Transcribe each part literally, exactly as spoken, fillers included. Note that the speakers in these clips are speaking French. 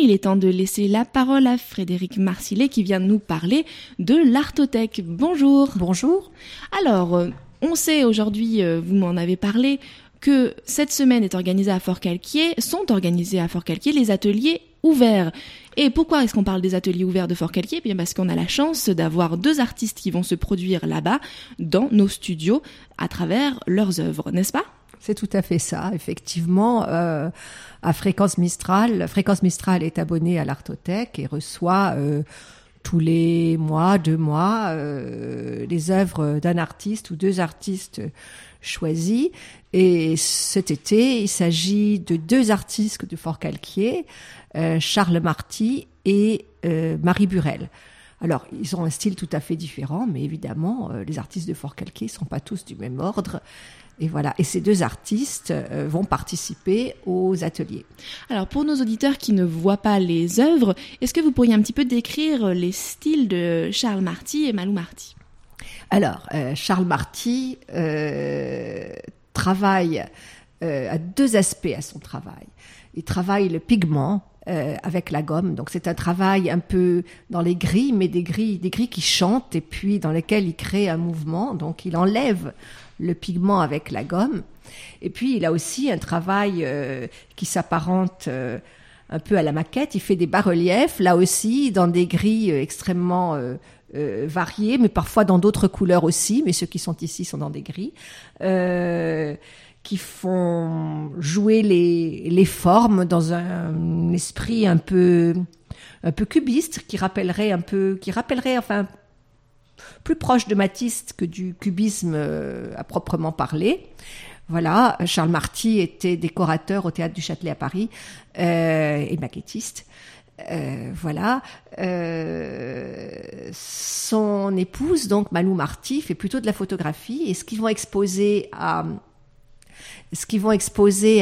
il est temps de laisser la parole à Frédéric Marcillet qui vient nous parler de l'Artothèque. Bonjour. Bonjour. Alors, euh, on sait aujourd'hui, euh, vous m'en avez parlé, que cette semaine est organisée à Forcalquier, sont organisés à Forcalquier les ateliers ouverts. Et pourquoi est-ce qu'on parle des ateliers ouverts de Forcalquier ? Bien parce qu'on a la chance d'avoir deux artistes qui vont se produire là-bas, dans nos studios, à travers leurs œuvres, n'est-ce pas ? C'est tout à fait ça, effectivement. Euh, à Fréquence Mistral, Fréquence Mistral est abonnée à l'Artothèque et reçoit euh, tous les mois, deux mois, euh, les œuvres d'un artiste ou deux artistes choisis. Et cet été, il s'agit de deux artistes de Forcalquier, euh, Charles Marty et euh, Marie Burel. Alors, ils ont un style tout à fait différent, mais évidemment, euh, les artistes de Forcalquier ne sont pas tous du même ordre. Et voilà. Et ces deux artistes euh, vont participer aux ateliers. Alors, pour nos auditeurs qui ne voient pas les œuvres, est-ce que vous pourriez un petit peu décrire les styles de Charles Marty et Malou Marty ? Alors, euh, Charles Marty euh, travaille euh, à deux aspects à son travail. Il travaille le pigment euh, avec la gomme. Donc, c'est un travail un peu dans les gris, mais des gris, des gris qui chantent et puis dans lesquels il crée un mouvement. Donc, il enlève le pigment avec la gomme. Et puis, il a aussi un travail euh, qui s'apparente euh, un peu à la maquette. Il fait des bas-reliefs, là aussi, dans des gris euh, extrêmement euh, euh, variés, mais parfois dans d'autres couleurs aussi. Mais ceux qui sont ici sont dans des gris. Euh, qui font jouer les, les formes dans un, un esprit un peu, un peu cubiste, qui rappellerait un peu, qui rappellerait, enfin, plus proche de Matisse que du cubisme euh, à proprement parler. Voilà, Charles Marty était décorateur au Théâtre du Châtelet à Paris euh, et maquettiste. Euh, voilà. Euh, son épouse, donc Malou Marty, fait plutôt de la photographie et ce qu'ils vont exposer à Ce qu'ils vont exposer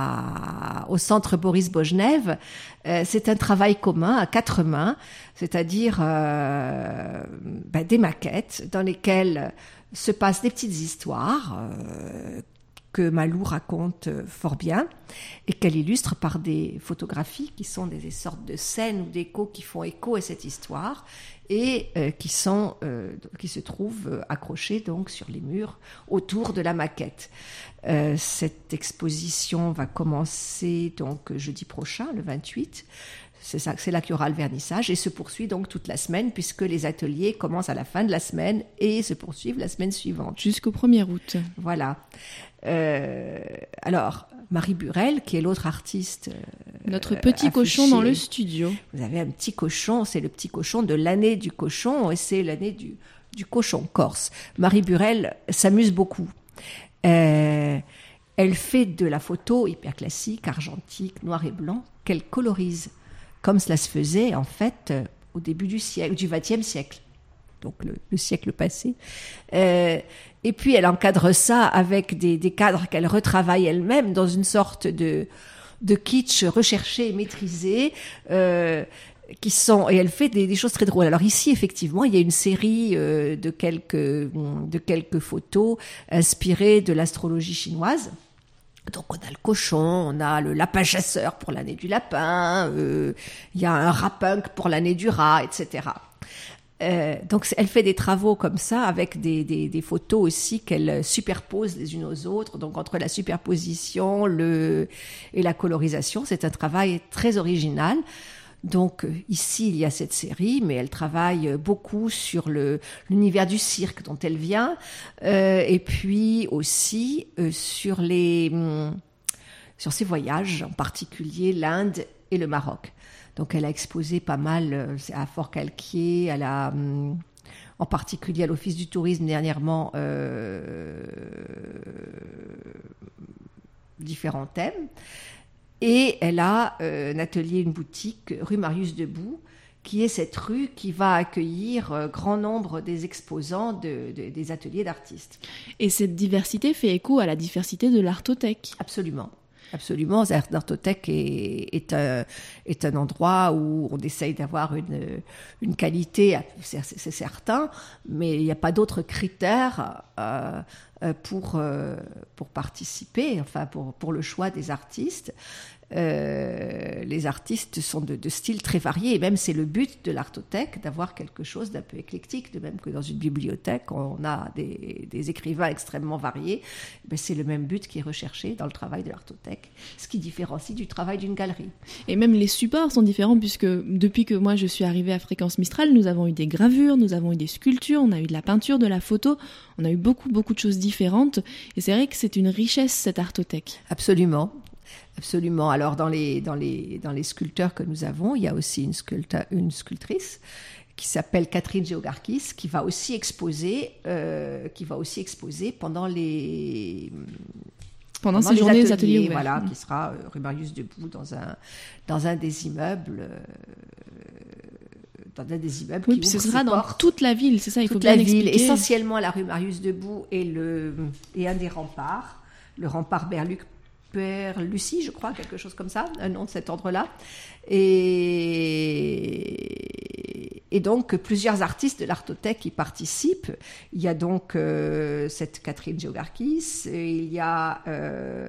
à, au centre Boris Bojnev, euh, c'est un travail commun à quatre mains, c'est-à-dire euh, ben, des maquettes dans lesquelles se passent des petites histoires euh, que Malou raconte fort bien et qu'elle illustre par des photographies qui sont des, des sortes de scènes ou d'échos qui font écho à cette histoire et euh, qui sont euh, qui se trouvent accrochés donc sur les murs autour de la maquette. Euh, cette exposition va commencer donc jeudi prochain, le vingt-huit. C'est ça, c'est là qu'il y aura le vernissage et se poursuit donc toute la semaine puisque les ateliers commencent à la fin de la semaine et se poursuivent la semaine suivante. Jusqu'au premier août. Voilà. Euh, alors, Marie Burel, qui est l'autre artiste. Euh, Notre petit affiché. cochon dans le studio. Vous avez un petit cochon, c'est le petit cochon de l'année du cochon et c'est l'année du, du cochon corse. Marie Burel s'amuse beaucoup. Euh, elle fait de la photo hyper classique, argentique, noir et blanc, qu'elle colorise, comme cela se faisait en fait euh, au début du siècle, du vingtième siècle, donc le, le siècle passé. Euh, et puis elle encadre ça avec des, des cadres qu'elle retravaille elle-même dans une sorte de, de kitsch recherché et maîtrisé. Euh, qui sont et elle fait des, des choses très drôles. Alors ici effectivement il y a une série euh, de quelques de quelques photos inspirées de l'astrologie chinoise. Donc on a le cochon, on a le lapin chasseur pour l'année du lapin, euh, il y a un rat-punk pour l'année du rat, et cetera. Euh, donc elle fait des travaux comme ça avec des, des, des photos aussi qu'elle superpose les unes aux autres. Donc entre la superposition le, et la colorisation, c'est un travail très original. Donc ici il y a cette série, mais elle travaille beaucoup sur le, l'univers du cirque dont elle vient, euh, et puis aussi euh, sur les sur ses voyages, en particulier l'Inde et le Maroc. Donc elle a exposé pas mal à Forcalquier, elle a en particulier à l'Office du tourisme dernièrement euh, différents thèmes. Et elle a euh, un atelier, une boutique, rue Marius Debout, qui est cette rue qui va accueillir euh, grand nombre des exposants de, de, des ateliers d'artistes. Et cette diversité fait écho à la diversité de l'Artothèque. Absolument. Absolument, l'Artothèque est, est, un, est un endroit où on essaye d'avoir une, une qualité, c'est, c'est certain, mais il n'y a pas d'autres critères euh, pour, euh, pour participer, enfin pour, pour le choix des artistes. Euh, les artistes sont de, de styles très variés, et même c'est le but de l'artothèque d'avoir quelque chose d'un peu éclectique, de même que dans une bibliothèque on a des, des écrivains extrêmement variés. Ben, c'est le même but qui est recherché dans le travail de l'artothèque, ce qui différencie du travail d'une galerie. Et même les supports sont différents, puisque depuis que moi je suis arrivée à Fréquence Mistral, nous avons eu des gravures, nous avons eu des sculptures, on a eu de la peinture, de la photo, on a eu beaucoup beaucoup de choses différentes, et c'est vrai que c'est une richesse cette artothèque. Absolument. Absolument. Alors, dans les, dans, les, dans les sculpteurs que nous avons, il y a aussi une, sculpta, une sculptrice qui s'appelle Catherine Georgakis, qui va aussi exposer, euh, qui va aussi exposer pendant les... Pendant, pendant ces journées des ateliers, ateliers voilà, mmh. qui sera euh, rue Marius Debout dans un, dans un des immeubles... Euh, dans un des immeubles oui, qui puis ouvre ce sera dans portes. toute la ville, c'est ça, il toute faut bien la ville, expliquer. Essentiellement la rue Marius Debout et, le, et un des remparts, le rempart Berluc Père Lucie, je crois, quelque chose comme ça, un nom de cet ordre-là. Et, et donc, plusieurs artistes de l'artothèque y participent. Il y a donc euh, cette Catherine Georgakis, il y a euh,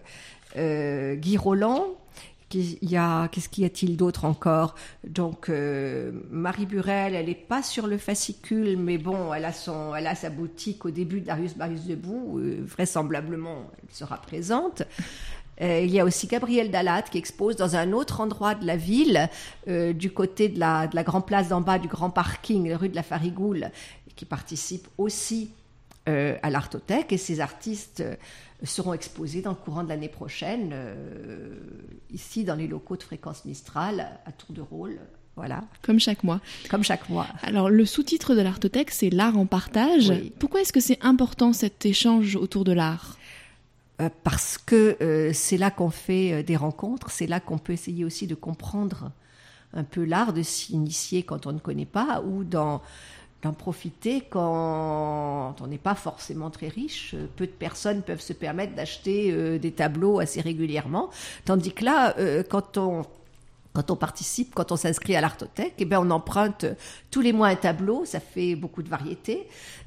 euh, Guy Roland, il y a, qu'est-ce qu'il y a-t-il d'autre encore? Donc, euh, Marie Burel, elle n'est pas sur le fascicule, mais bon, elle a, son, elle a sa boutique au début de Darius Marius Debout, euh, vraisemblablement, elle sera présente. Euh, il y a aussi Gabrielle Dalat qui expose dans un autre endroit de la ville, euh, du côté de la, de la grande place d'en bas, du grand parking, rue de la Farigoule, qui participe aussi euh, à l'artothèque. Et ces artistes euh, seront exposés dans le courant de l'année prochaine, euh, ici dans les locaux de Fréquence Mistral, à tour de rôle. Voilà. Comme chaque mois. Comme chaque mois. Alors, le sous-titre de l'artothèque, c'est l'art en partage. Oui. Pourquoi est-ce que c'est important cet échange autour de l'art ? Parce que euh, c'est là qu'on fait euh, des rencontres, c'est là qu'on peut essayer aussi de comprendre un peu l'art, de s'initier quand on ne connaît pas, ou d'en, d'en profiter quand on n'est pas forcément très riche. Peu de personnes peuvent se permettre d'acheter euh, des tableaux assez régulièrement, tandis que là, euh, quand on... Quand on participe, quand on s'inscrit à l'artothèque, eh bien on emprunte tous les mois un tableau, ça fait beaucoup de variétés.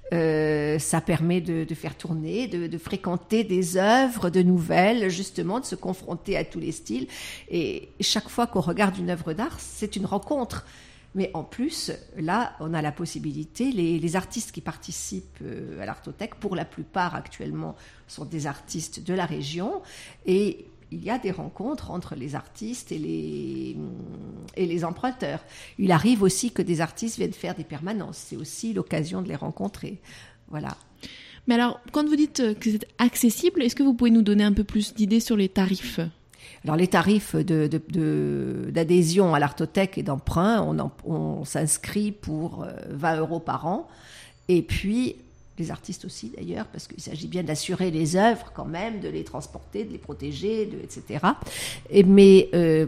Euh, ça permet de, de faire tourner, de, de fréquenter des œuvres, de nouvelles, justement, de se confronter à tous les styles. Et chaque fois qu'on regarde une œuvre d'art, c'est une rencontre. Mais en plus, là, on a la possibilité, les, les artistes qui participent à l'artothèque, pour la plupart actuellement, sont des artistes de la région, et il y a des rencontres entre les artistes et les, et les emprunteurs. Il arrive aussi que des artistes viennent faire des permanences. C'est aussi l'occasion de les rencontrer. Voilà. Mais alors, quand vous dites que c'est accessible, est-ce que vous pouvez nous donner un peu plus d'idées sur les tarifs ? Alors, les tarifs de, de, de, d'adhésion à l'artothèque et d'emprunt, on, en, on s'inscrit pour vingt euros par an. Et puis... les artistes aussi d'ailleurs, parce qu'il s'agit bien d'assurer les œuvres quand même, de les transporter, de les protéger, de, et cetera. Et, mais euh,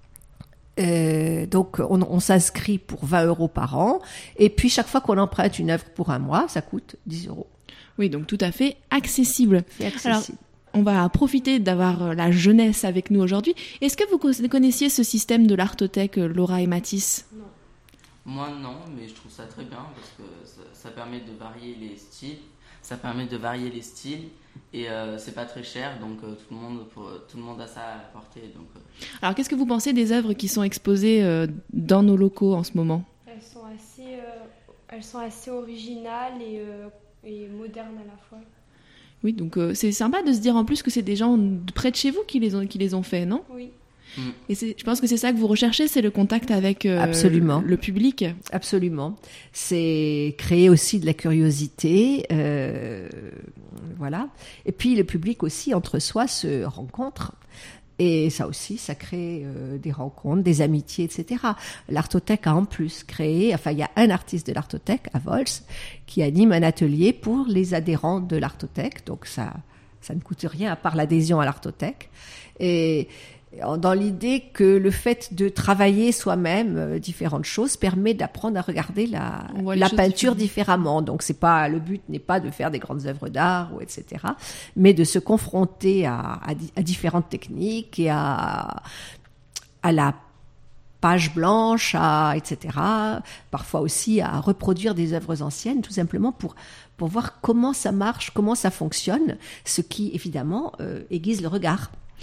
euh, donc on, on s'inscrit pour vingt euros par an, et puis chaque fois qu'on emprunte une œuvre pour un mois, ça coûte dix euros. Oui, donc tout à fait accessible. C'est accessible. Alors, on va profiter d'avoir la jeunesse avec nous aujourd'hui. Est-ce que vous connaissiez ce système de l'artothèque, Laura et Mathis ? Non. Moi non, mais je trouve ça très bien parce que ça, ça permet de varier les styles, ça permet de varier les styles et euh, c'est pas très cher, donc euh, tout le monde pour, tout le monde a ça à porter. Donc, euh. Alors qu'est-ce que vous pensez des œuvres qui sont exposées euh, dans nos locaux en ce moment ? Elles sont assez, euh, elles sont assez originales et, euh, et modernes à la fois. Oui, donc euh, c'est sympa de se dire en plus que c'est des gens de près de chez vous qui les ont, qui les ont faits, non ? Oui. Et c'est, je pense que c'est ça que vous recherchez, c'est le contact avec euh, Absolument. le public. Absolument. C'est créer aussi de la curiosité, euh, voilà. Et puis le public aussi, entre soi, se rencontre. Et ça aussi, ça crée euh, des rencontres, des amitiés, et cetera. L'artothèque a en plus créé, enfin il y a un artiste de l'artothèque à Vols qui anime un atelier pour les adhérents de l'artothèque. Donc ça, ça ne coûte rien à part l'adhésion à l'artothèque. Et dans l'idée que le fait de travailler soi-même euh, différentes choses permet d'apprendre à regarder la, la peinture différemment. Donc c'est pas, le but n'est pas de faire des grandes œuvres d'art ou et cetera, mais de se confronter à, à, à différentes techniques et à, à la page blanche, à, et cetera. Parfois aussi à reproduire des œuvres anciennes, tout simplement pour pour voir comment ça marche, comment ça fonctionne, ce qui évidemment euh, aiguise le regard.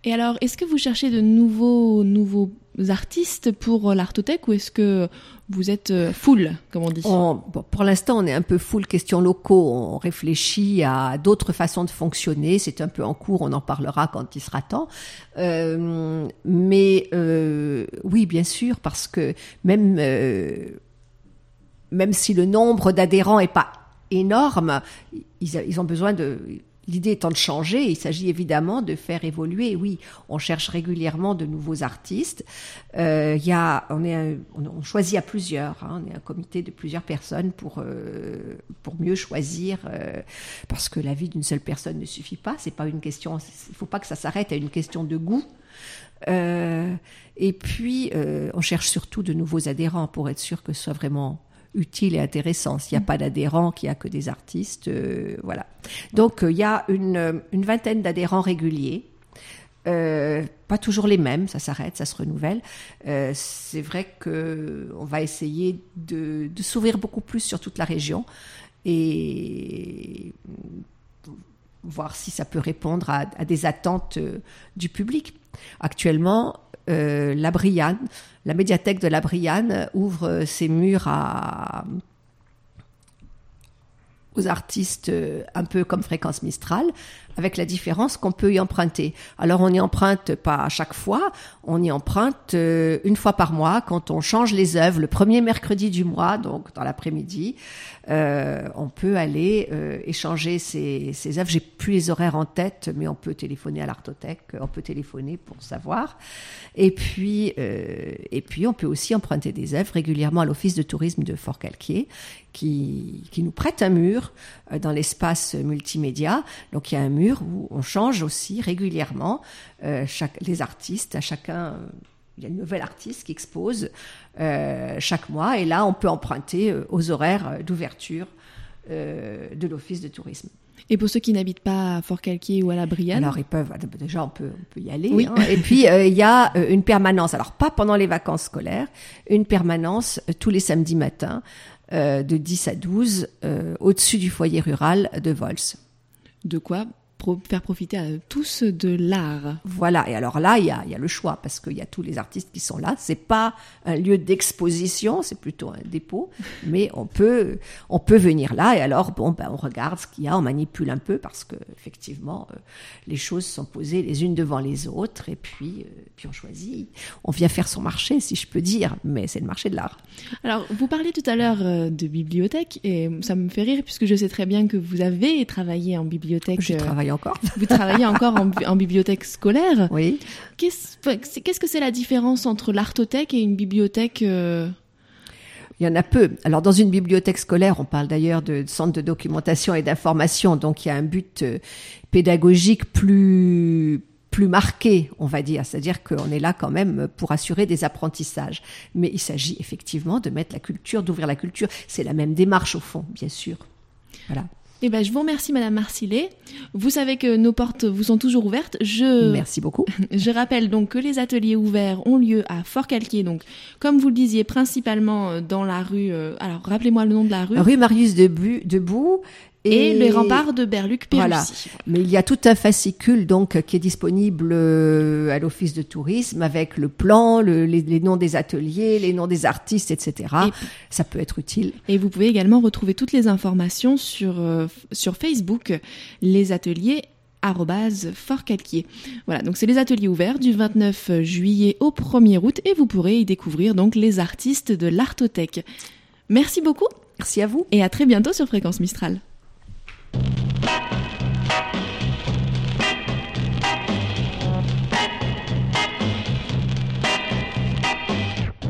Et alors, est-ce que vous cherchez de nouveaux, nouveaux artistes pour l'Artothèque ou est-ce que vous êtes full, comme on dit? on, bon, Pour l'instant, on est un peu full questions locaux. On réfléchit à d'autres façons de fonctionner. C'est un peu en cours, on en parlera quand il sera temps. Euh, mais euh, oui, bien sûr, parce que même, euh, même si le nombre d'adhérents est pas énorme, ils, ils ont besoin de... L'idée étant de changer, il s'agit évidemment de faire évoluer. Oui, on cherche régulièrement de nouveaux artistes. Euh, il y a, on est, un, on choisit à plusieurs. Hein, on est un comité de plusieurs personnes pour euh, pour mieux choisir, euh, parce que la vie d'une seule personne ne suffit pas. C'est pas une question. Il faut pas que ça s'arrête à une question de goût. Euh, et puis, euh, on cherche surtout de nouveaux adhérents pour être sûr que ce soit vraiment utile et intéressant. S'il n'y a pas d'adhérents, qu'il n'y a que des artistes, euh, voilà. Donc, il euh, y a une, une vingtaine d'adhérents réguliers. Euh, pas toujours les mêmes, ça s'arrête, ça se renouvelle. Euh, c'est vrai qu'on va essayer de, de s'ouvrir beaucoup plus sur toute la région et voir si ça peut répondre à, à des attentes euh, du public. Actuellement, euh, la Brianne, la médiathèque de la Brianne ouvre ses murs à, aux artistes un peu comme Fréquence Mistral, avec la différence qu'on peut y emprunter. Alors on n'y emprunte pas à chaque fois, on y emprunte euh, une fois par mois quand on change les œuvres, le premier mercredi du mois, donc dans l'après-midi, euh, on peut aller euh, échanger ces, ces œuvres. J'ai plus les horaires en tête, mais on peut téléphoner à l'Artothèque, on peut téléphoner pour savoir. Et puis, euh, et puis on peut aussi emprunter des œuvres régulièrement à l'Office de tourisme de Fort-Calquier, qui, qui nous prête un mur euh, dans l'espace multimédia. Donc il y a un mur où on change aussi régulièrement euh, chaque, les artistes, à chacun, euh, il y a une nouvelle artiste qui expose euh, chaque mois, et là on peut emprunter euh, aux horaires d'ouverture euh, de l'Office de tourisme. Et pour ceux qui n'habitent pas à Fort-Calquier ou à la Brianne? Alors ils peuvent, déjà on peut, on peut y aller. Oui. Hein. Et puis euh, il y a euh, une permanence, alors pas pendant les vacances scolaires, une permanence euh, tous les samedis matins euh, de dix à douze euh, au-dessus du foyer rural de Vols. De quoi pro- faire profiter à tous de l'art. Voilà, et alors là, il y a, il y a le choix, parce qu'il y a tous les artistes qui sont là. C'est pas un lieu d'exposition, c'est plutôt un dépôt, mais on peut, on peut venir là, et alors, bon, ben, on regarde ce qu'il y a, on manipule un peu, parce que, effectivement, euh, les choses sont posées les unes devant les autres, et puis, euh, puis on choisit. On vient faire son marché, si je peux dire, mais c'est le marché de l'art. Alors, vous parliez tout à l'heure euh, de bibliothèque, et ça me fait rire, puisque je sais très bien que vous avez travaillé en bibliothèque. Je euh, travaille encore. Vous travaillez encore en, en bibliothèque scolaire. Oui. Qu'est-ce, qu'est-ce que c'est la différence entre l'Artothèque et une bibliothèque euh... Il y en a peu. Alors, dans une bibliothèque scolaire, on parle d'ailleurs de centre de documentation et d'information, donc il y a un but euh, pédagogique plus plus marqué, on va dire. C'est-à-dire qu'on est là quand même pour assurer des apprentissages. Mais il s'agit effectivement de mettre la culture, d'ouvrir la culture. C'est la même démarche au fond, bien sûr. Voilà. Eh ben, je vous remercie, Madame Marcillet. Vous savez que nos portes vous sont toujours ouvertes. Je... Merci beaucoup. Je rappelle donc que les ateliers ouverts ont lieu à Fort-Calquier, donc, comme vous le disiez, principalement dans la rue... Euh, alors, rappelez-moi le nom de la rue. Rue Marius Debu- Debout. Et, et les remparts de Berluc-Pérussi. Voilà. Mais il y a tout un fascicule donc qui est disponible à l'Office de tourisme avec le plan, le, les, les noms des ateliers, les noms des artistes, et cetera. Et, ça peut être utile. Et vous pouvez également retrouver toutes les informations sur euh, sur Facebook, les ateliers arobase Fort-Calquier. Voilà, donc c'est les ateliers ouverts du vingt-neuf juillet au premier août et vous pourrez y découvrir donc les artistes de l'Artothèque. Merci beaucoup. Merci à vous. Et à très bientôt sur Fréquence Mistral.